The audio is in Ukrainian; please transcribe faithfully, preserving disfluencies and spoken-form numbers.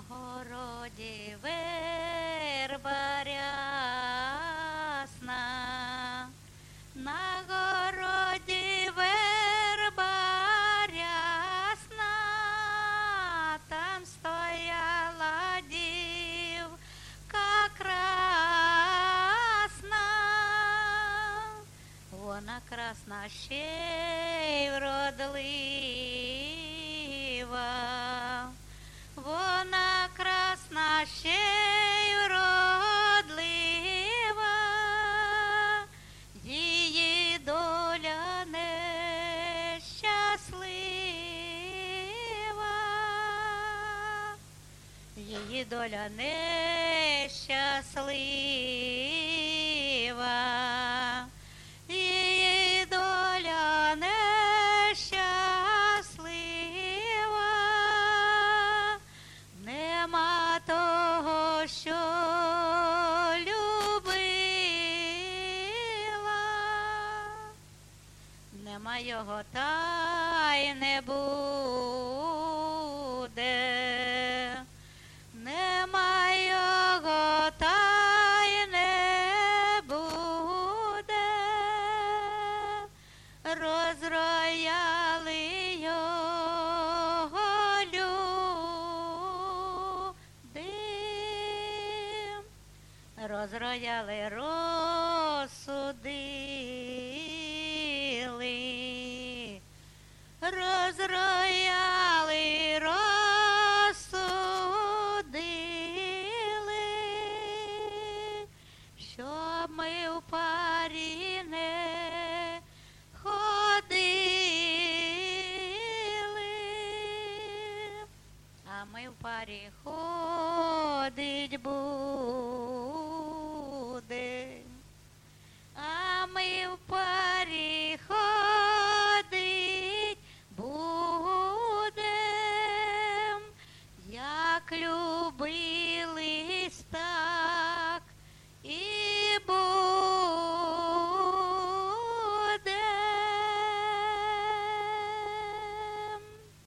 городі верба рясна, на городі верба рясна, там стояла дівка красна. Вона красна ще й вродлива, вона красна ще й вродлива, її доля нещаслива, її доля нещаслива, її доля нещаслива, нема того, що любила, нема його, та й не буде, нема його, та й не буде, розрояли його люди, розрояли, розсудили, розрояли, розсудили, щоб ми в парі не ходили, а ми в парі ходить будемо.